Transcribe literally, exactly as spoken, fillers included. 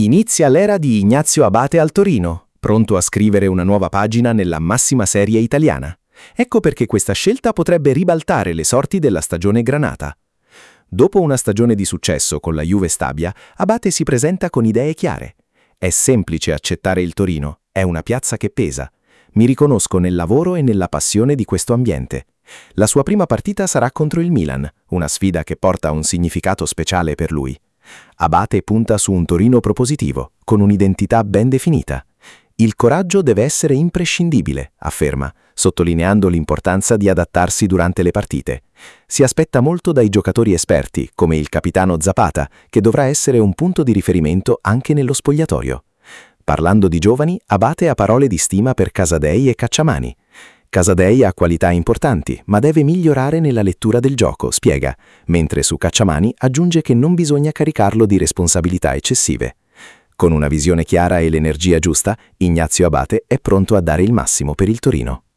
Inizia l'era di Ignazio Abate al Torino, pronto a scrivere una nuova pagina nella massima serie italiana. Ecco perché questa scelta potrebbe ribaltare le sorti della stagione granata. Dopo una stagione di successo con la Juve Stabia, Abate si presenta con idee chiare. È semplice accettare il Torino, è una piazza che pesa. Mi riconosco nel lavoro e nella passione di questo ambiente. La sua prima partita sarà contro il Milan, una sfida che porta un significato speciale per lui. Abate punta su un Torino propositivo, con un'identità ben definita. Il coraggio deve essere imprescindibile, afferma, sottolineando l'importanza di adattarsi durante le partite. Si aspetta molto dai giocatori esperti, come il capitano Zapata, che dovrà essere un punto di riferimento anche nello spogliatoio. Parlando di giovani, Abate ha parole di stima per Casadei e Cacciamani. Casadei ha qualità importanti, ma deve migliorare nella lettura del gioco, spiega, mentre su Cacciamani aggiunge che non bisogna caricarlo di responsabilità eccessive. Con una visione chiara e l'energia giusta, Ignazio Abate è pronto a dare il massimo per il Torino.